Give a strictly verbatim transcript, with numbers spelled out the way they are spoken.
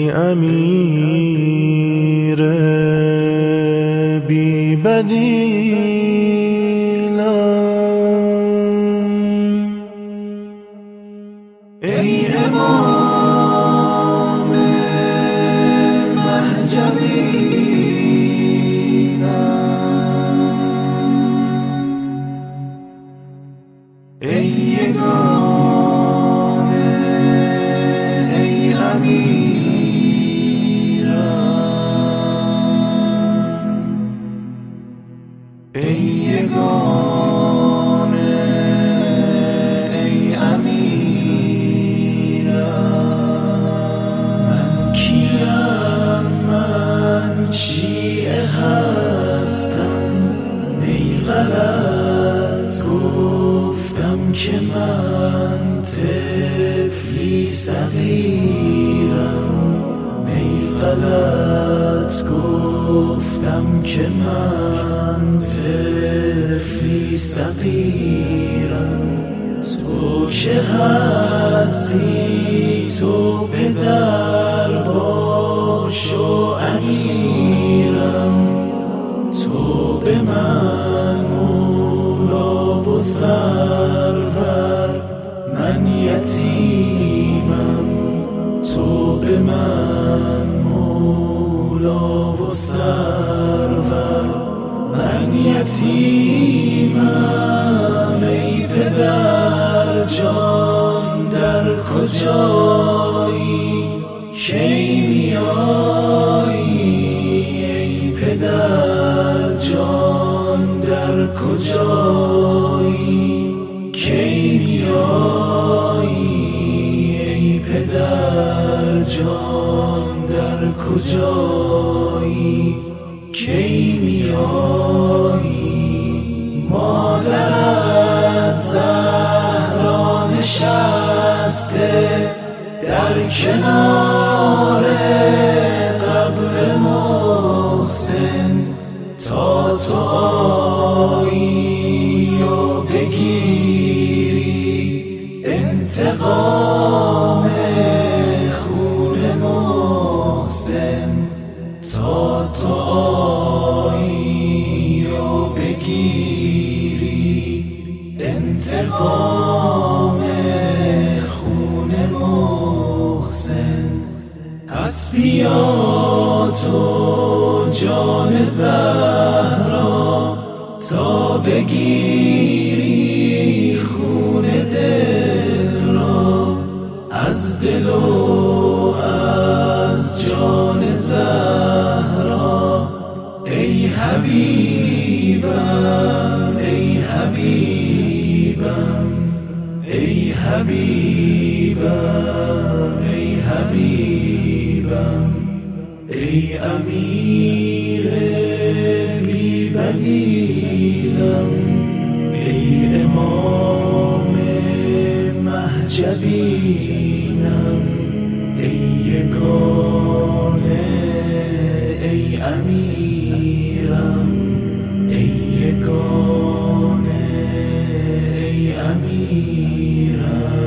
ای امیر بی بدیلم، ای امام مهجبینم، ای یگانه ای امیرم، ای یگانه ای امیرم. من کیم؟ من چیه هستم؟ ای غلط گفتم که من طفلی صغیرم، ای غلط گفتم که من طفلی صغیرم. تو که هستی تو پدر باش و امیرم، تو به من مولا و سرور، من یتیمم، تو به من مولا و سرور، من یتیمم. ای پدر جان در کجایی؟ کی میایی؟ ای پدر جان در کجایی؟ کی میایی؟ ای پدر جان در کجایی؟ کی میایی؟ مادرت زهرا نشسته در کنار قبر محسن، تا تو آیی و بگیری انتقام خون محسن، تا تو آیی و بگیری انتقام خون محسن. پس بیا تو جان زهرا تا بگیری خون دل را از دل و از جان زهرا. ای حبیبم ای حبیبم ای حبیبم ای حبیبم، ای امیر بی بدیلم، ای امام مهجبینم، ای یگانه ای امیرم، ای یگانه ای امیرم.